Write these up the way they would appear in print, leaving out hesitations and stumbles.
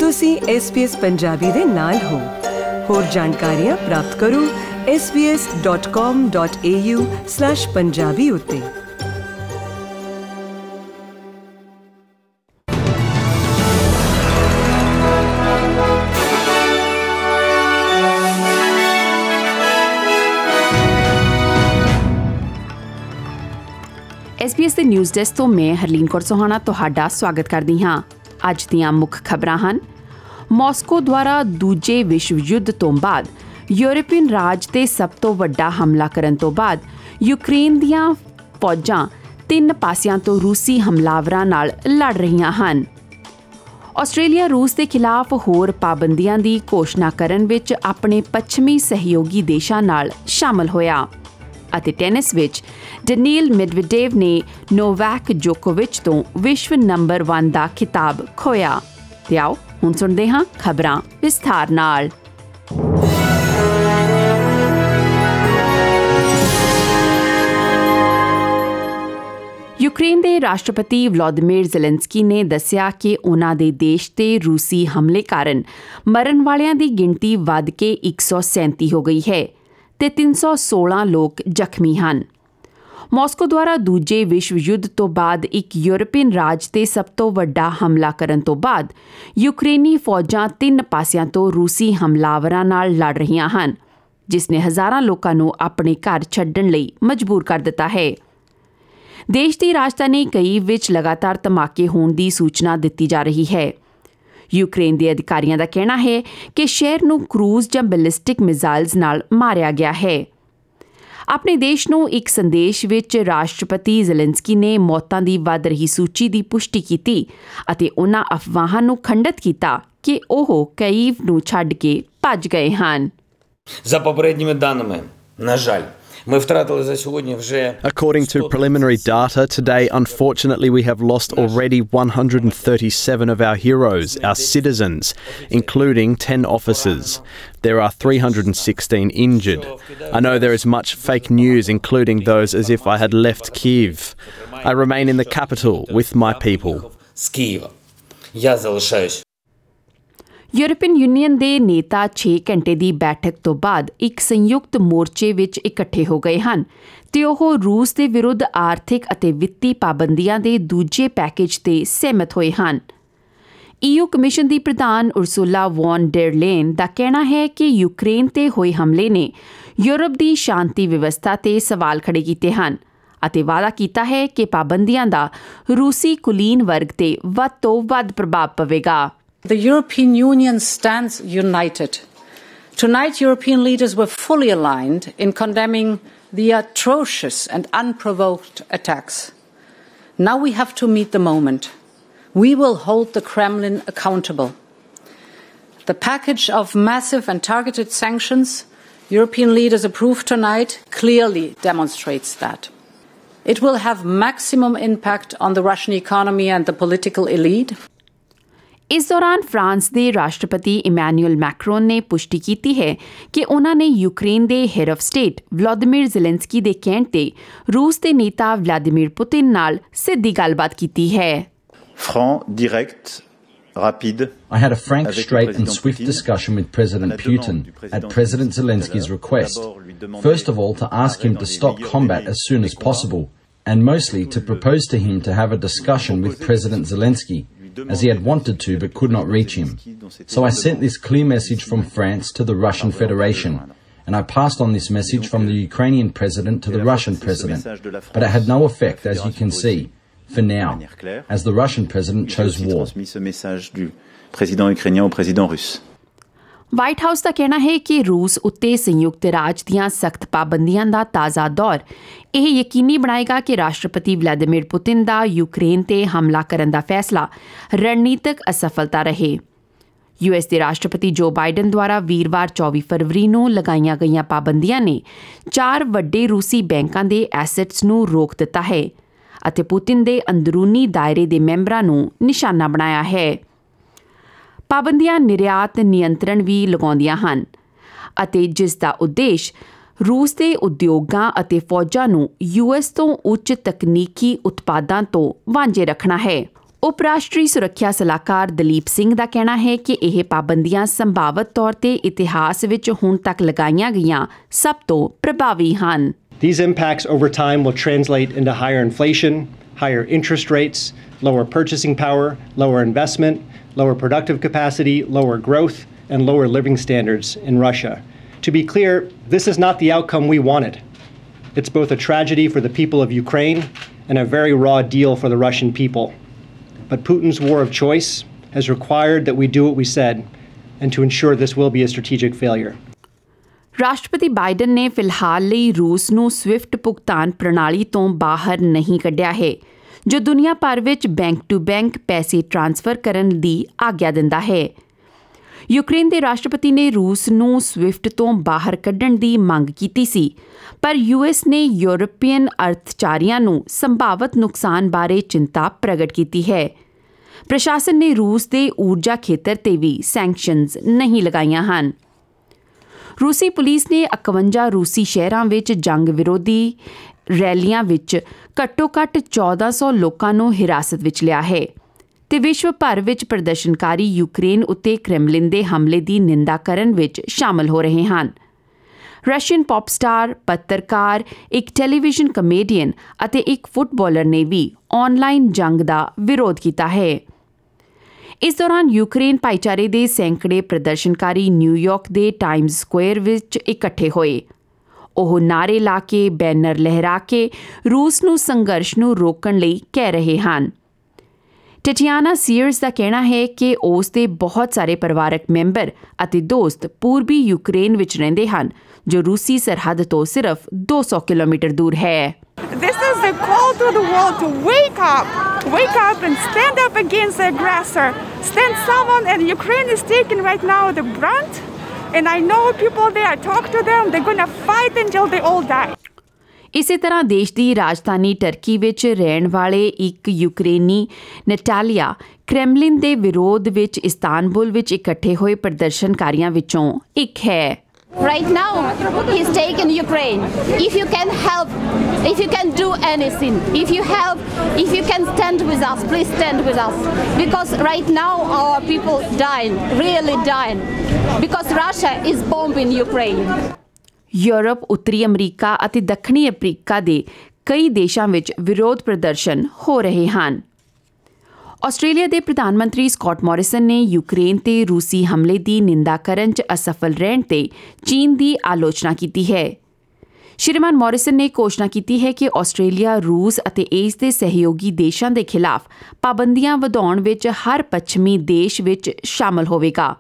ਤੁਸੀਂ SBS ਪੰਜਾਬੀ ਦੇ ਨਾਲ ਹੋ। ਹੋਰ ਜਾਣਕਾਰੀਆਂ ਪ੍ਰਾਪਤ ਕਰੋ sbs.com.au/punjabi ਉੱਤੇ। SBS ਦੇ ਨਿਊਜ਼ ਡੈਸਕ ਤੋਂ ਮੈਂ ਹਰਲੀਨ ਕੌਰ ਸੋਹਾਣਾ ਤੁਹਾਡਾ ਸਵਾਗਤ ਕਰਦੀ ਹਾਂ। ਅੱਜ ਦੀਆਂ ਮੁੱਖ ਖਬਰਾਂ ਹਨ। ਮਾਸਕੋ ਦੁਆਰਾ ਦੂਜੇ ਵਿਸ਼ਵ ਯੁੱਧ ਤੋਂ ਬਾਅਦ ਯੂਰਪੀਅਨ ਰਾਜ ਤੇ ਸਭ ਤੋਂ ਵੱਡਾ ਹਮਲਾ ਕਰਨ ਤੋਂ ਬਾਅਦ ਯੂਕਰੇਨ ਦੀਆਂ ਫੌਜਾਂ 3 ਪਾਸਿਆਂ ਤੋਂ ਰੂਸੀ ਹਮਲਾਵਰਾਂ ਨਾਲ ਲੜ ਰਹੀਆਂ ਹਨ। ਆਸਟ੍ਰੇਲੀਆ ਰੂਸ ਦੇ ਖਿਲਾਫ ਹੋਰ ਪਾਬੰਦੀਆਂ ਦੀ ਘੋਸ਼ਣਾ ਕਰਨ ਵਿੱਚ ਆਪਣੇ ਪੱਛਮੀ ਸਹਿਯੋਗੀ ਦੇਸ਼ਾਂ ਨਾਲ ਸ਼ਾਮਲ ਹੋਇਆ। ਅਤੇ ਟੈਨਿਸ ਵਿੱਚ ਡੈਨੀਲ ਮੈਡਵੇਡੇਵ ਨੇ ਨੋਵਾਕ ਜੋਕੋਵਿਚ ਤੋਂ ਵਿਸ਼ਵ ਨੰਬਰ 1 ਦਾ ਖਿਤਾਬ ਖੋਇਆ। ਤੇ ਆਓ ਹੁਣ ਸੁਣਦੇ ਹਾਂ ਖਬਰਾਂ ਵਿਸਥਾਰ ਨਾਲ। ਯੂਕਰੇਨ ਦੇ ਰਾਸ਼ਟਰਪਤੀ ਵਲੋਦੀਮੀਰ ਜ਼ੈਲੈਂਸਕੀ ਨੇ ਦੱਸਿਆ ਕਿ ਉਨ੍ਹਾਂ ਦੇ ਦੇਸ਼ ਤੇ ਰੂਸੀ ਹਮਲੇ ਕਾਰਨ ਮਰਨ ਵਾਲਿਆਂ ਦੀ ਗਿਣਤੀ ਵੱਧ ਕੇ 137 ਹੋ ਗਈ ਹੈ ਤੇ 316 ਲੋਕ ਜ਼ਖਮੀ ਹਨ। ਮਾਸਕੋ ਦੁਆਰਾ ਦੂਜੇ ਵਿਸ਼ਵ ਯੁੱਧ ਤੋਂ ਬਾਅਦ ਇੱਕ ਯੂਰਪੀਅਨ ਰਾਜ ਤੇ ਸਭ ਤੋਂ ਵੱਡਾ ਹਮਲਾ ਕਰਨ ਤੋਂ ਬਾਅਦ ਯੂਕਰੇਨੀ ਫੌਜਾਂ 3 ਪਾਸਿਆਂ ਤੋਂ ਰੂਸੀ ਹਮਲਾਵਰਾਂ ਨਾਲ ਲੜ ਰਹੀਆਂ ਹਨ, ਜਿਸ ਨੇ ਹਜ਼ਾਰਾਂ ਲੋਕਾਂ ਨੂੰ ਆਪਣੇ ਘਰ ਛੱਡਣ ਲਈ ਮਜਬੂਰ ਕਰ ਦਿੱਤਾ ਹੈ। ਦੇਸ਼ ਦੀ ਰਾਜਧਾਨੀ ਕੀਵ ਵਿੱਚ ਲਗਾਤਾਰ ਧਮਾਕੇ ਹੋਣ ਦੀ ਸੂਚਨਾ ਦਿੱਤੀ ਜਾ ਰਹੀ ਹੈ। ਯੂਕਰੇਨ ਦੇ ਅਧਿਕਾਰੀਆਂ ਦਾ ਕਹਿਣਾ ਹੈ ਕਿ ਸ਼ਹਿਰ ਨੂੰ ਕਰੂਜ਼ ਜਾਂ ਬੈਲਿਸਟਿਕ ਮਿਜ਼ਾਈਲਜ਼ ਨਾਲ ਮਾਰਿਆ ਗਿਆ ਹੈ। ਆਪਣੇ ਦੇਸ਼ ਨੂੰ ਇੱਕ ਸੰਦੇਸ਼ ਵਿੱਚ ਰਾਸ਼ਟਰਪਤੀ ਜ਼ੈਲੈਂਸਕੀ ਨੇ ਮੌਤਾਂ ਦੀ ਵੱਧ ਰਹੀ ਸੂਚੀ ਦੀ ਪੁਸ਼ਟੀ ਕੀਤੀ ਅਤੇ ਉਨ੍ਹਾਂ ਅਫਵਾਹਾਂ ਨੂੰ ਖੰਡਿਤ ਕੀਤਾ ਕਿ ਉਹ ਕੀਵ ਨੂੰ ਛੱਡ ਕੇ ਭੱਜ ਗਏ ਹਨ। According to preliminary data, today, unfortunately, we have lost already 137 of our heroes, our citizens, including 10 officers. There are 316 injured. I know there is much fake news, including those as if I had left Kyiv. I remain in the capital with my people. European Union ਦੇ ਨੇਤਾ 6 ਘੰਟੇ ਦੀ ਬੈਠਕ ਤੋਂ ਬਾਅਦ ਇੱਕ ਸੰਯੁਕਤ ਮੋਰਚੇ ਵਿੱਚ ਇਕੱਠੇ ਹੋ ਗਏ ਹਨ ਤੇ ਉਹ ਰੂਸ ਦੇ ਵਿਰੁੱਧ ਆਰਥਿਕ ਅਤੇ ਵਿੱਤੀ ਪਾਬੰਦੀਆਂ ਦੇ ਦੂਜੇ ਪੈਕੇਜ ਤੇ ਸਹਿਮਤ ਹੋਏ ਹਨ। EU ਕਮਿਸ਼ਨ ਦੀ ਪ੍ਰਧਾਨ ਉਰਸੁਲਾ ਵੌਨ ਡੈਰ ਲੇਨ ਦਾ ਕਹਿਣਾ ਹੈ ਕਿ ਯੂਕਰੇਨ ਤੇ ਹੋਏ ਹਮਲੇ ਨੇ ਯੂਰਪ ਦੀ ਸ਼ਾਂਤੀ ਵਿਵਸਥਾ ਤੇ ਸਵਾਲ ਖੜੇ ਕੀਤੇ ਹਨ ਅਤੇ ਵਾਅਦਾ ਕੀਤਾ ਹੈ ਕਿ ਪਾਬੰਦੀਆਂ ਦਾ ਰੂਸੀ ਕੁਲੀਨ ਵਰਗ ਤੇ ਵੱਧ ਤੋਂ ਵੱਧ ਪ੍ਰਭਾਵ ਪਵੇਗਾ। The European Union stands united. Tonight, European leaders were fully aligned in condemning the atrocious and unprovoked attacks. Now we have to meet the moment. We will hold the Kremlin accountable. The package of massive and targeted sanctions European leaders approved tonight clearly demonstrates that. It will have maximum impact on the Russian economy and the political elite. ਇਸ ਦੌਰਾਨ France ਦੇ ਰਾਸ਼ਟਰਪਤੀ Emmanuel Macron ਨੇ ਪੁਸ਼ਟੀ ਕੀਤੀ ਹੈ ਕਿ ਉਨ੍ਹਾਂ ਨੇ ਯੂਕਰੇਨ ਦੇ head of state Volodymyr Zelenskyy ਦੇ ਕਹਿਣ ਤੇ ਰੂਸ ਦੇ ਨੇਤਾ ਵਲਾਦੀਮੀਰ ਪੁਤਿਨ ਨਾਲ ਸਿੱਧੀ ਗੱਲਬਾਤ ਕੀਤੀ ਹੈ। I had a frank, straight and swift discussion with President Putin at President Zelensky's request. First of all, to ask him to stop combat as soon as possible, and mostly to propose to him to have a discussion with President Zelensky, as he had wanted to but could not reach him. So I sent this clear message from France to the Russian Federation, and I passed on this message from the Ukrainian president to the Russian president. But it had no effect, as you can see, for now, as the Russian president chose war. White House ਦਾ ਕਹਿਣਾ ਹੈ ਕਿ ਰੂਸ ਉੱਤੇ ਸੰਯੁਕਤ ਰਾਜ ਦੀਆਂ ਸਖਤ ਪਾਬੰਦੀਆਂ ਦਾ ਤਾਜ਼ਾ ਦੌਰ ਇਹ ਯਕੀਨੀ ਬਣਾਏਗਾ ਕਿ ਰਾਸ਼ਟਰਪਤੀ ਵਲਾਦੀਮੀਰ ਪੁਤਿਨ ਦਾ ਯੂਕਰੇਨ ਤੇ ਹਮਲਾ ਕਰਨ ਦਾ ਫੈਸਲਾ ਰਣਨੀਤਕ ਅਸਫਲਤਾ ਰਹੇ। US ਦੇ ਰਾਸ਼ਟਰਪਤੀ ਜੋ ਬਾਈਡਨ ਦੁਆਰਾ ਵੀਰਵਾਰ 24 ਫਰਵਰੀ ਨੂੰ ਲਗਾਈਆਂ ਗਈਆਂ ਪਾਬੰਦੀਆਂ ਨੇ 4 ਵੱਡੇ ਰੂਸੀ ਬੈਂਕਾਂ ਦੇ ਐਸੈਟਸ ਨੂੰ ਰੋਕ ਦਿੱਤਾ ਹੈ ਅਤੇ ਪੁਤਿਨ ਦੇ ਅੰਦਰੂਨੀ ਦਾਇਰੇ ਦੇ ਮੈਂਬਰਾਂ ਨੂੰ ਨਿਸ਼ਾਨਾ ਬਣਾਇਆ ਹੈ। ਪਾਬੰਦੀਆਂ ਨਿਰਯਾਤ ਨਿਯੰਤਰਣ ਵੀ ਲਗਾਉਂਦੀਆਂ ਹਨ ਅਤੇ ਜਿਸ ਦਾ ਉਦੇਸ਼ ਰੂਸ ਦੇ ਉਦਯੋਗਾਂ ਅਤੇ ਫੌਜਾਂ ਨੂੰ US ਤੋਂ ਉੱਚ ਤਕਨੀਕੀ ਉਤਪਾਦਾਂ ਤੋਂ ਵਾਂਝੇ ਰੱਖਣਾ ਹੈ। ਉਪ ਰਾਸ਼ਟਰੀ ਸੁਰੱਖਿਆ ਸਲਾਹਕਾਰ ਦਲੀਪ ਸਿੰਘ ਦਾ ਕਹਿਣਾ ਹੈ ਕਿ ਇਹ ਪਾਬੰਦੀਆਂ ਸੰਭਾਵਤ ਤੌਰ ਤੇ ਇਤਿਹਾਸ ਵਿੱਚ ਹੁਣ ਤੱਕ ਲਗਾਈਆਂ ਗਈਆਂ ਸਭ ਤੋਂ ਪ੍ਰਭਾਵੀ ਹਨ। These impacts over time will translate into higher inflation, higher interest rates, lower purchasing power, lower investment, lower productive capacity, lower growth, and lower living standards in Russia. To be clear, this is not the outcome we wanted. It's both a tragedy for the people of Ukraine and a very raw deal for the Russian people. But Putin's war of choice has required that we do what we said and to ensure this will be a strategic failure. ਰਾਸ਼ਟਰਪਤੀ Biden ਨੇ ਫਿਲਹਾਲ ਲਈ ਰੂਸ ਨੂੰ Swift ਭੁਗਤਾਨ ਪ੍ਰਣਾਲੀ ਤੋਂ ਬਾਹਰ ਨਹੀਂ ਕੱਢਿਆ ਹੈ, ਜੋ ਦੁਨੀਆ ਭਰ ਵਿੱਚ ਬੈਂਕ ਟੂ ਬੈਂਕ ਪੈਸੇ ਟ੍ਰਾਂਸਫਰ ਕਰਨ ਦੀ ਆਗਿਆ ਦਿੰਦਾ ਹੈ। ਯੂਕਰੇਨ ਦੇ ਰਾਸ਼ਟਰਪਤੀ ਨੇ ਰੂਸ ਨੂੰ ਸਵਿਫਟ ਤੋਂ ਬਾਹਰ ਕੱਢਣ ਦੀ ਮੰਗ ਕੀਤੀ ਸੀ, ਪਰ ਯੂਐਸ ਨੇ ਯੂਰਪੀਅਨ ਅਰਥਚਾਰਿਆਂ ਨੂੰ ਸੰਭਾਵਤ ਨੁਕਸਾਨ ਬਾਰੇ ਚਿੰਤਾ ਪ੍ਰਗਟ ਕੀਤੀ ਹੈ। ਪ੍ਰਸ਼ਾਸਨ ਨੇ ਰੂਸ ਦੇ ਊਰਜਾ ਖੇਤਰ ਤੇ ਵੀ ਸੈਂਕਸ਼ਨਜ਼ ਨਹੀਂ ਲਗਾਈਆਂ ਹਨ। ਰੂਸੀ ਪੁਲਿਸ ਨੇ 51 ਰੂਸੀ ਸ਼ਹਿਰਾਂ ਵਿੱਚ ਜੰਗ ਵਿਰੋਧੀ ਰੈਲੀਆਂ ਵਿੱਚ ਘੱਟੋ-ਘੱਟ 1400 ਲੋਕਾਂ ਨੂੰ ਹਿਰਾਸਤ ਵਿੱਚ ਲਿਆ ਹੈ ਤੇ ਵਿਸ਼ਵ ਭਰ ਵਿੱਚ ਪ੍ਰਦਰਸ਼ਨਕਾਰੀ ਯੂਕਰੇਨ ਉੱਤੇ ਕ੍ਰੈਮਲਿਨ ਦੇ ਹਮਲੇ ਦੀ ਨਿੰਦਾ ਕਰਨ ਵਿੱਚ ਸ਼ਾਮਲ ਹੋ ਰਹੇ ਹਨ। ਰਸ਼ੀਅਨ ਪੌਪ ਸਟਾਰ, ਪੱਤਰਕਾਰ, ਇੱਕ ਟੈਲੀਵਿਜ਼ਨ ਕਮੇਡੀਅਨ ਅਤੇ ਇੱਕ ਫੁੱਟਬਾਲਰ ਨੇ ਵੀ ਆਨਲਾਈਨ ਜੰਗ ਦਾ ਵਿਰੋਧ ਕੀਤਾ ਹੈ। ਇਸ ਦੌਰਾਨ ਯੂਕਰੇਨ ਭਾਈਚਾਰੇ ਦੇ ਸੈਂਕੜੇ ਪ੍ਰਦਰਸ਼ਨਕਾਰੀ ਨਿਊਯਾਰਕ ਦੇ ਟਾਈਮਜ਼ ਸਕੁਆਇਰ ਵਿੱਚ ਇਕੱਠੇ ਹੋਏ। ਉਹ ਨਾਅਰੇ ਲਾ ਕੇ, ਬੈਨਰ ਲਹਿਰਾ ਕੇ ਰੂਸ ਨੂੰ ਸੰਘਰਸ਼ ਨੂੰ ਰੋਕਣ ਲਈ ਕਹਿ ਰਹੇ ਹਨ। ਟੈਟਿਆਨਾ ਸੀਅਰਸ ਦਾ ਕਹਿਣਾ ਹੈ ਕਿ ਉਸ ਦੇ ਬਹੁਤ ਸਾਰੇ ਪਰਿਵਾਰਕ ਮੈਂਬਰ ਅਤੇ ਦੋਸਤ ਪੂਰਬੀ ਯੂਕਰੇਨ ਵਿੱਚ ਰਹਿੰਦੇ ਹਨ, ਜੋ ਰੂਸੀ ਸਰਹੱਦ ਤੋਂ ਸਿਰਫ 200 ਕਿਲੋਮੀਟਰ ਦੂਰ ਹੈ। This is a call to the world to wake up and stand up against the aggressor. Stand someone, and Ukraine is taking right now the brunt. And I know people there, talk to them, they're going to fight until they all die. ਇਸੇ ਤਰ੍ਹਾਂ ਦੇਸ਼ ਦੀ ਰਾਜਧਾਨੀ turkey ਵਿੱਚ ਰਹਿਣ ਵਾਲੇ ਇੱਕ ਯੂਕਰੇਨੀ Natalia Kremlin ਦੇ ਵਿਰੋਧ ਵਿੱਚ ਇਸਤਾਨਬੁਲ ਵਿੱਚ ਇਕੱਠੇ ਹੋਏ ਪ੍ਰਦਰਸ਼ਨਕਾਰੀਆਂ ਵਿੱਚੋਂ ਇੱਕ ਹੈ। Right now, he's taken Ukraine. If you can help, if you can do anything, if you can stand with us, please stand with us. Because right now our people dying, really dying, because Russia is bombing Ukraine. Europe, ਉੱਤਰੀ America ਅਤੇ ਦੱਖਣੀ Africa ਦੇ ਕਈ ਦੇਸ਼ਾਂ ਵਿੱਚ ਵਿਰੋਧ ਪ੍ਰਦਰਸ਼ਨ ਹੋ ਰਹੇ ਹਨ। ਆਸਟ੍ਰੇਲੀਆ ਦੇ ਪ੍ਰਧਾਨ ਮੰਤਰੀ ਸਕਾਟ ਮੋਰਿਸਨ ਨੇ ਯੂਕਰੇਨ ਤੇ ਰੂਸੀ ਹਮਲੇ ਦੀ ਨਿੰਦਾ ਕਰਨ 'ਚ ਅਸਫਲ ਰਹਿਣ ਤੇ ਚੀਨ ਦੀ ਆਲੋਚਨਾ ਕੀਤੀ ਹੈ। ਸ਼੍ਰੀਮਾਨ ਮੋਰਿਸਨ ਨੇ ਘੋਸ਼ਣਾ ਕੀਤੀ ਹੈ ਕਿ ਆਸਟ੍ਰੇਲੀਆ ਰੂਸ ਅਤੇ ਇਸ ਦੇ ਸਹਿਯੋਗੀ ਦੇਸ਼ਾਂ ਦੇ ਖਿਲਾਫ ਪਾਬੰਦੀਆਂ ਵਧਾਉਣ ਵਿੱਚ ਹਰ ਪੱਛਮੀ ਦੇਸ਼ ਵਿੱਚ ਸ਼ਾਮਲ ਹੋਵੇਗਾ।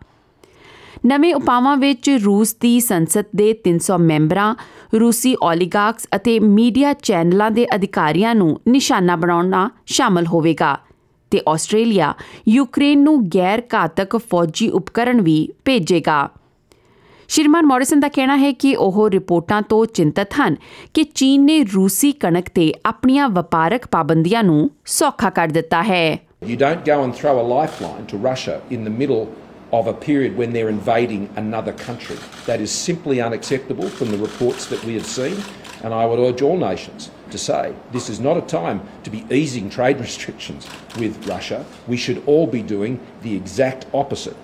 ਨਵੇਂ ਉਪਾਵਾਂ ਵਿੱਚ ਰੂਸ ਦੀ ਸੰਸਦ ਦੇ 300 ਮੈਂਬਰਾਂ, ਰੂਸੀ ਓਲੀਗਾਰਕਸ ਅਤੇ ਮੀਡੀਆ ਚੈਨਲਾਂ ਦੇ ਅਧਿਕਾਰੀਆਂ ਨੂੰ ਨਿਸ਼ਾਨਾ ਬਣਾਉਣਾ ਸ਼ਾਮਲ ਹੋਵੇਗਾ ਤੇ ਆਸਟ੍ਰੇਲੀਆ ਯੂਕਰੇਨ ਨੂੰ ਗੈਰ ਘਾਤਕ ਫੌਜੀ ਉਪਕਰਣ ਵੀ ਭੇਜੇਗਾ। ਸ਼੍ਰੀਮਾਨ ਮੋਰਿਸਨ ਦਾ ਕਹਿਣਾ ਹੈ ਕਿ ਉਹ ਰਿਪੋਰਟਾਂ ਤੋਂ ਚਿੰਤਤ ਹਨ ਕਿ ਚੀਨ ਨੇ ਰੂਸੀ ਕਣਕ ਤੇ ਆਪਣੀਆਂ ਵਪਾਰਕ ਪਾਬੰਦੀਆਂ ਨੂੰ ਸੌਖਾ ਕਰ ਦਿੱਤਾ ਹੈ। You don't go and throw a lifeline to Russia in the middle of a period when they're invading another country. That is simply unacceptable from the reports that we have seen, and I would urge all nations to say this is not a time to be easing trade restrictions with Russia. We should all be doing the exact opposite.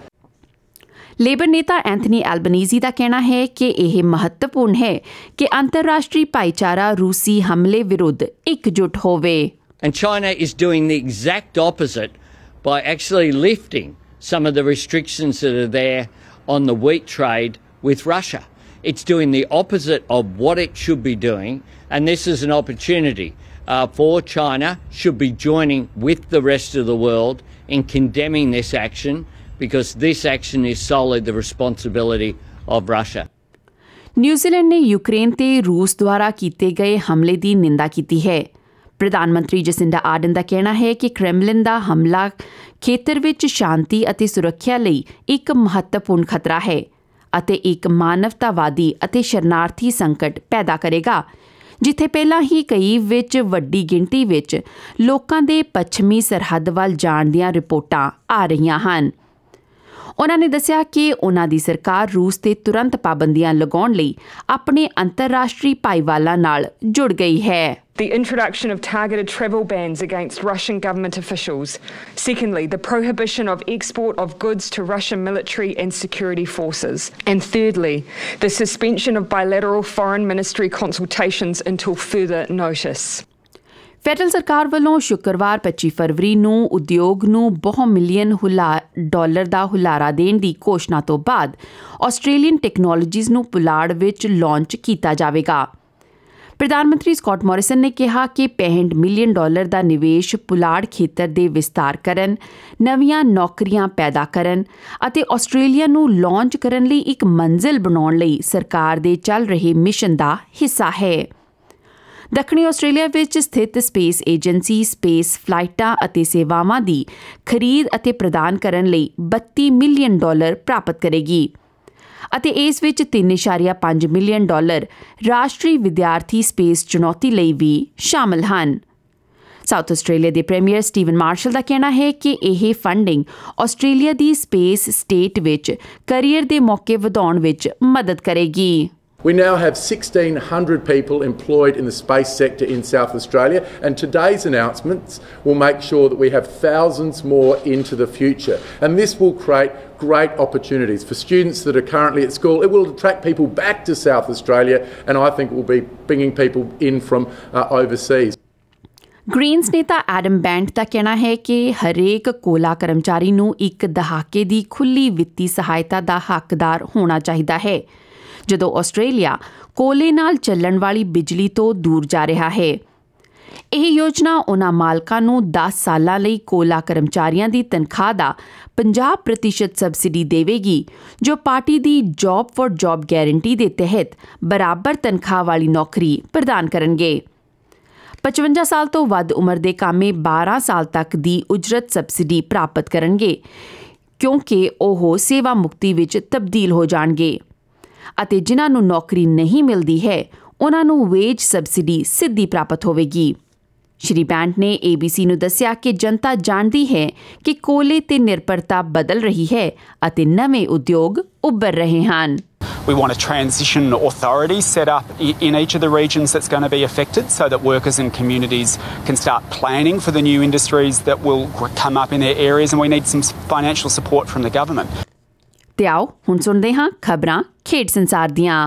Labour ਨੇਤਾ Anthony Albanese ਦਾ ਕਹਿਣਾ ਹੈ ਕਿ ਇਹ ਮਹੱਤਵਪੂਰਨ ਹੈ ਕਿ ਅੰਤਰਰਾਸ਼ਟਰੀ ਭਾਈਚਾਰਾ ਰੂਸੀ ਹਮਲੇ ਵਿਰੁੱਧ ਇਕਜੁੱਟ ਹੋਵੇ। And China is doing the exact opposite by actually lifting some of the restrictions that are there on the wheat trade with Russia. It's doing the opposite of what it should be doing, and this is an opportunity for China should be joining with the rest of the world in condemning this action, because this action is solely the responsibility of Russia. New Zealand ਨੇ Ukraine ਤੇ ਰੂਸ ਦੁਆਰਾ ਕੀਤੇ ਗਏ ਹਮਲੇ ਦੀ ਨਿੰਦਾ ਕੀਤੀ ਹੈ। ਪ੍ਰਧਾਨ ਮੰਤਰੀ ਜਸਿੰਡਾ ਆਰਡਨ ਦਾ ਕਹਿਣਾ ਹੈ ਕਿ ਕ੍ਰੈਮਲਿਨ ਦਾ ਹਮਲਾ ਖੇਤਰ ਵਿੱਚ ਸ਼ਾਂਤੀ ਅਤੇ ਸੁਰੱਖਿਆ ਲਈ ਇੱਕ ਮਹੱਤਵਪੂਰਨ ਖਤਰਾ ਹੈ ਅਤੇ ਇੱਕ ਮਾਨਵਤਾਵਾਦੀ ਅਤੇ ਸ਼ਰਨਾਰਥੀ ਸੰਕਟ ਪੈਦਾ ਕਰੇਗਾ, ਜਿੱਥੇ ਪਹਿਲਾਂ ਹੀ ਕਈ ਵਿੱਚ ਵੱਡੀ ਗਿਣਤੀ ਵਿੱਚ ਲੋਕਾਂ ਦੇ ਪੱਛਮੀ ਸਰਹੱਦ ਵੱਲ ਜਾਣ ਦੀਆਂ ਰਿਪੋਰਟਾਂ ਆ ਰਹੀਆਂ ਹਨ। ਉਹਨਾਂ ਨੇ ਦੱਸਿਆ ਕਿ ਉਹਨਾਂ ਦੀ ਸਰਕਾਰ ਰੂਸ ਤੇ ਤੁਰੰਤ ਪਾਬੰਦੀਆਂ ਲਗਾਉਣ ਲਈ ਆਪਣੇ ਅੰਤਰਰਾਸ਼ਟਰੀ ਭਾਈਵਾਲਾਂ ਨਾਲ ਜੁੜ ਗਈ ਹੈ। The introduction of targeted travel bans against Russian government officials. Secondly, the prohibition of export of goods to Russian military and security forces. And thirdly, the suspension of bilateral foreign ministry consultations until further notice. Federal ਸਰਕਾਰ ਵੱਲੋਂ ਸ਼ੁੱਕਰਵਾਰ 25 ਫਰਵਰੀ ਨੂੰ ਉਦਯੋਗ ਨੂੰ $100 million ਦਾ ਹੁਲਾਰਾ ਦੇਣ ਦੀ ਘੋਸ਼ਣਾ ਤੋਂ ਬਾਅਦ ਆਸਟ੍ਰੇਲੀਅਨ ਟੈਕਨੋਲੋਜੀਜ਼ ਨੂੰ ਪੁਲਾੜ ਵਿੱਚ ਲਾਂਚ ਕੀਤਾ ਜਾਵੇਗਾ। ਪ੍ਰਧਾਨ ਮੰਤਰੀ ਸਕਾਟ ਮੋਰਿਸਨ ਨੇ ਕਿਹਾ ਕਿ $65 ਮਿਲੀਅਨ ਦਾ ਨਿਵੇਸ਼ ਪੁਲਾੜ ਖੇਤਰ ਦੇ ਵਿਸਤਾਰ ਕਰਨ, ਨਵੀਆਂ ਨੌਕਰੀਆਂ ਪੈਦਾ ਕਰਨ ਅਤੇ ਆਸਟ੍ਰੇਲੀਆ ਨੂੰ ਲਾਂਚ ਕਰਨ ਲਈ ਇੱਕ ਮੰਜ਼ਿਲ ਬਣਾਉਣ ਲਈ ਸਰਕਾਰ ਦੇ ਚੱਲ ਰਹੇ ਮਿਸ਼ਨ ਦਾ ਹਿੱਸਾ ਹੈ। ਦੱਖਣੀ ਆਸਟ੍ਰੇਲੀਆ ਵਿੱਚ ਸਥਿਤ ਸਪੇਸ ਏਜੰਸੀ ਸਪੇਸ ਫਲਾਈਟਾਂ ਅਤੇ ਸੇਵਾਵਾਂ ਦੀ ਖਰੀਦ ਅਤੇ ਪ੍ਰਦਾਨ ਕਰਨ ਲਈ $32 ਮਿਲੀਅਨ ਪ੍ਰਾਪਤ ਕਰੇਗੀ ਅਤੇ ਇਸ ਵਿੱਚ $3.5 ਮਿਲੀਅਨ ਰਾਸ਼ਟਰੀ ਵਿਦਿਆਰਥੀ ਸਪੇਸ ਚੁਣੌਤੀ ਲਈ ਵੀ ਸ਼ਾਮਲ ਹਨ। ਸਾਊਥ ਆਸਟ੍ਰੇਲੀਆ ਦੇ ਪ੍ਰੀਮੀਅਰ ਸਟੀਵਨ ਮਾਰਸ਼ਲ ਦਾ ਕਹਿਣਾ ਹੈ ਕਿ ਇਹ ਫੰਡਿੰਗ ਆਸਟ੍ਰੇਲੀਆ ਦੀ ਸਪੇਸ ਸਟੇਟ ਵਿੱਚ ਕਰੀਅਰ ਦੇ ਮੌਕੇ ਵਧਾਉਣ ਵਿੱਚ ਮਦਦ ਕਰੇਗੀ। We now have 1,600 people employed in the space sector in South Australia, and today's announcements will make sure that we have thousands more into the future. And this will create great opportunities for students that are currently at school. It will attract people back to South Australia, and I think we'll be bringing people in from overseas. Greens ਨੇਤਾ Adam Bandt ਦਾ ਕਹਿਣਾ ਹੈ ਕਿ ਹਰੇਕ ਕੋਲਾ ਕਰਮਚਾਰੀ ਨੂੰ ਇੱਕ ਦਹਾਕੇ ਦੀ ਖੁੱਲ੍ਹੀ ਵਿੱਤੀ ਸਹਾਇਤਾ ਦਾ ਹੱਕਦਾਰ ਹੋਣਾ ਚਾਹੀਦਾ ਹੈ ਜਦੋਂ ਆਸਟ੍ਰੇਲੀਆ ਕੋਲੇ ਨਾਲ ਚੱਲਣ ਵਾਲੀ ਬਿਜਲੀ ਤੋਂ ਦੂਰ ਜਾ ਰਿਹਾ ਹੈ। ਇਹ ਯੋਜਨਾ ਉਹਨਾਂ ਮਾਲਕਾਂ ਨੂੰ 10 ਸਾਲਾਂ ਲਈ ਕੋਲਾ ਕਰਮਚਾਰੀਆਂ ਦੀ ਤਨਖਾਹ ਦਾ 50% ਸਬਸਿਡੀ ਦੇਵੇਗੀ ਜੋ ਪਾਰਟੀ ਦੀ ਜੌਬ ਫॉर ਜੌਬ ਗਾਰੰਟੀ ਦੇ ਤਹਿਤ ਬਰਾਬਰ ਤਨਖਾਹ ਵਾਲੀ ਨੌਕਰੀ ਪ੍ਰਦਾਨ ਕਰਨਗੇ। 55 ਸਾਲ ਤੋਂ ਵੱਧ ਉਮਰ ਦੇ ਕਾਮੇ 12 ਸਾਲ ਤੱਕ ਦੀ ਉਜਰਤ ਸਬਸਿਡੀ ਪ੍ਰਾਪਤ ਕਰਨਗੇ ਕਿਉਂਕਿ ਉਹ ਸੇਵਾ ਮੁਕਤੀ ਵਿੱਚ ਤਬਦੀਲ ਹੋ ਜਾਣਗੇ ਅਤੇ ਜਿਨ੍ਹਾਂ ਨੂੰ ਨੌਕਰੀ ਨਹੀਂ ਮਿਲਦੀ ਹੈ ਉਹਨਾਂ ਨੂੰ ਵੇਜ ਸਬਸਿਡੀ ਸਿੱਧੀ ਪ੍ਰਾਪਤ ਹੋਵੇਗੀ। ਸ਼੍ਰੀ ਬੈਂਟ ਨੇ ABC ਨੂੰ ਦੱਸਿਆ ਕਿ ਜਨਤਾ ਜਾਣਦੀ ਹੈ ਕਿ ਕੋਲੇ ਤੇ ਨਿਰਭਰਤਾ ਬਦਲ ਰਹੀ ਹੈ ਅਤੇ ਨਵੇਂ ਉਦਯੋਗ ਉੱਭਰ ਰਹੇ ਹਨ। We want a transition authority set up in each of the regions that's going to be affected so that workers and communities can start planning for the new industries that will come up in their areas, and we need some financial support from the government. ਤੇ ਆਓ ਹੁਣ ਸੁਣਦੇ ਹਾਂ ਖਬਰਾਂ ਖੇਡ ਸੰਸਾਰ ਦੀਆਂ।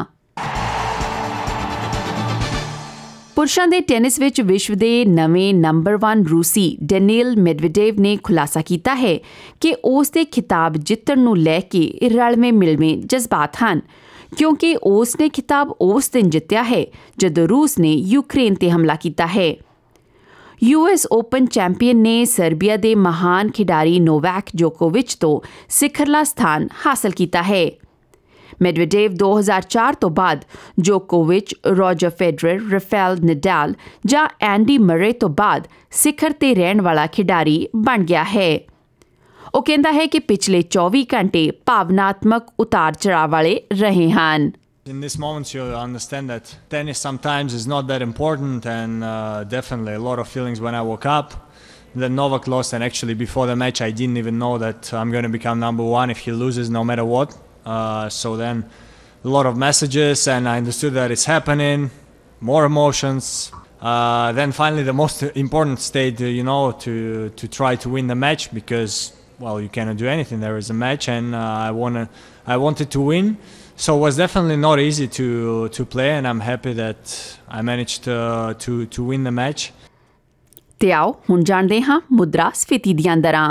ਪੁਰਸ਼ਾਂ ਦੇ ਟੈਨਿਸ ਵਿੱਚ ਵਿਸ਼ਵ ਦੇ ਨਵੇਂ ਨੰਬਰ 1 ਰੂਸੀ ਡੈਨੀਲ ਮੈਡਵੇਡੇਵ ਨੇ ਖੁਲਾਸਾ ਕੀਤਾ ਹੈ ਕਿ ਉਸ ਦੇ ਖਿਤਾਬ ਜਿੱਤਣ ਨੂੰ ਲੈ ਕੇ ਰਲਵੇਂ ਮਿਲਵੇਂ ਜਜ਼ਬਾਤ ਹਨ ਕਿਉਂਕਿ ਉਸ ਨੇ ਖਿਤਾਬ ਉਸ ਦਿਨ ਜਿੱਤਿਆ ਹੈ ਜਦੋਂ ਰੂਸ ਨੇ ਯੂਕਰੇਨ ਤੇ ਹਮਲਾ ਕੀਤਾ ਹੈ। US ਓਪਨ ਚੈਂਪੀਅਨ ਨੇ ਸਰਬੀਆ ਦੇ ਮਹਾਨ ਖਿਡਾਰੀ ਨੋਵਾਕ ਜੋਕੋਵਿਚ ਤੋਂ ਸਿਖਰਲਾ ਸਥਾਨ ਹਾਸਲ ਕੀਤਾ ਹੈ। ਮੈਡਵੇਡੇਵ 2004 ਤੋਂ ਬਾਅਦ ਜੋਕੋਵਿਚ, ਰੋਜਰ ਫੈਡਰਰ, ਰਾਫੇਲ ਨਡਾਲ ਜਾਂ ਐਂਡੀ ਮਰੇ ਤੋਂ ਬਾਅਦ ਸਿਖਰ ਤੇ ਰਹਿਣ ਵਾਲਾ ਖਿਡਾਰੀ ਬਣ ਗਿਆ ਹੈ। ਉਹ ਕਹਿੰਦਾ ਹੈ ਕਿ ਪਿਛਲੇ 24 ਘੰਟੇ ਭਾਵਨਾਤਮਕ ਉਤਾਰ ਚੜਾਅ ਵਾਲੇ ਰਹੇ ਹਨ। In this moment you understand that tennis sometimes is not that important, and definitely a lot of feelings when I woke up. Then Novak lost, and actually before the match I didn't even know that I'm going to become number 1 if he loses no matter what. So then a lot of messages, and I understood that it's happening, more emotions. Then finally the most important stage, to try to win the match because, well, you cannot do anything. There is a match, and I wanted to win. So it was definitely not easy to play, and I'm happy that I managed to win the match. ਤੇ ਆਓ ਹੁਣ ਜਾਣਦੇ ਹਾਂ ਮੁਦਰਾ ਸਫੀਤੀ ਦੀਆਂ ਦਰਾਂ।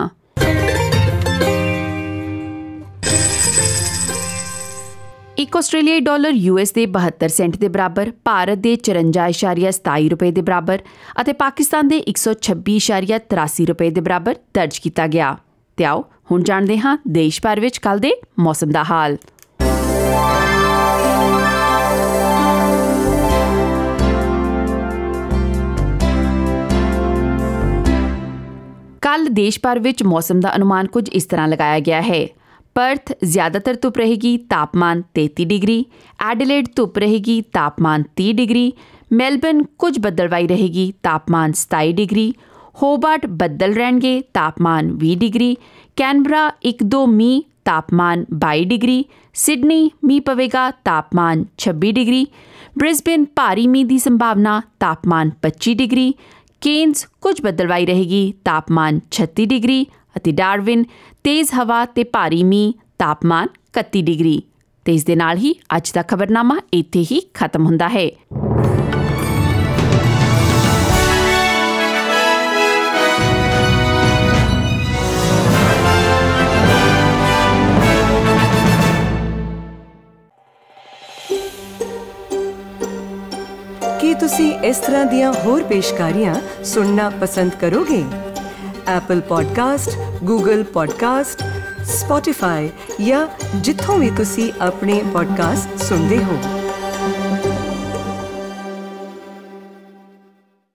ਇੱਕ ਆਸਟ੍ਰੇਲੀਆਈ dollar US ਦੇ 72 ਸੈਂਟ ਦੇ ਬਰਾਬਰ, ਭਾਰਤ ਦੇ 54.27 ਰੁਪਏ ਦੇ ਬਰਾਬਰ ਅਤੇ ਪਾਕਿਸਤਾਨ ਦੇ 126.83 ਰੁਪਏ ਦੇ ਬਰਾਬਰ ਦਰਜ ਕੀਤਾ ਗਿਆ। ਤੇ ਆਓ ਹੁਣ ਜਾਣਦੇ ਹਾਂ ਦੇਸ਼ ਭਰ ਵਿੱਚ ਕੱਲ੍ਹ ਦੇ ਮੌਸਮ ਦਾ ਹਾਲ। ਕੱਲ੍ਹ ਦੇਸ਼ ਭਰ ਵਿੱਚ ਮੌਸਮ ਦਾ ਅਨੁਮਾਨ ਕੁਝ ਇਸ ਤਰ੍ਹਾਂ ਲਗਾਇਆ ਗਿਆ ਹੈ। ਪਰਥ ਜ਼ਿਆਦਾਤਰ ਧੁੱਪ ਰਹੇਗੀ, ਤਾਪਮਾਨ 33 ਡਿਗਰੀ। ਐਡੀਲੇਡ ਧੁੱਪ ਰਹੇਗੀ, ਤਾਪਮਾਨ 30 ਡਿਗਰੀ। ਮੈਲਬਨ ਕੁਝ ਬੱਦਲਵਾਈ ਰਹੇਗੀ, ਤਾਪਮਾਨ 27 ਡਿਗਰੀ। ਹੋਬਾਰਟ ਬੱਦਲ ਰਹਿਣਗੇ, ਤਾਪਮਾਨ 20 ਡਿਗਰੀ। ਕੈਨਬਰਾ 1-2 ਮੀਂਹ, ਤਾਪਮਾਨ 22 ਡਿਗਰੀ, ਸਿਡਨੀ ਮੀਂਹ ਪਵੇਗਾ, ਤਾਪਮਾਨ 26 ਡਿਗਰੀ, ਬ੍ਰਿਸਬੇਨ ਭਾਰੀ ਮੀਂਹ ਦੀ ਸੰਭਾਵਨਾ, ਤਾਪਮਾਨ 25 ਡਿਗਰੀ, ਕੇਨਜ਼ ਕੁਝ ਬੱਦਲਵਾਈ ਰਹੇਗੀ, ਤਾਪਮਾਨ 36 ਡਿਗਰੀ ਅਤੇ ਡਾਰਵਿਨ ਤੇਜ਼ ਹਵਾ ਤੇ ਭਾਰੀ ਮੀਂਹ, ਤਾਪਮਾਨ 31 ਡਿਗਰੀ। ਤੇ ਇਸ ਦੇ ਨਾਲ ਹੀ ਅੱਜ ਦਾ ਖਬਰਨਾਮਾ ਇੱਥੇ ਹੀ ਖਤਮ ਹੁੰਦਾ ਹੈ। ਕੀ ਤੁਸੀਂ ਇਸ ਤਰ੍ਹਾਂ ਦੀਆਂ ਹੋਰ ਪੇਸ਼ਕਾਰੀਆਂ ਸੁਣਨਾ ਪਸੰਦ ਕਰੋਗੇ? Apple podcast, Google podcast, Spotify ਜਾਂ ਜਿੱਥੋਂ ਵੀ ਤੁਸੀਂ ਆਪਣੇ ਪੋਡਕਾਸਟ ਸੁਣਦੇ ਹੋ।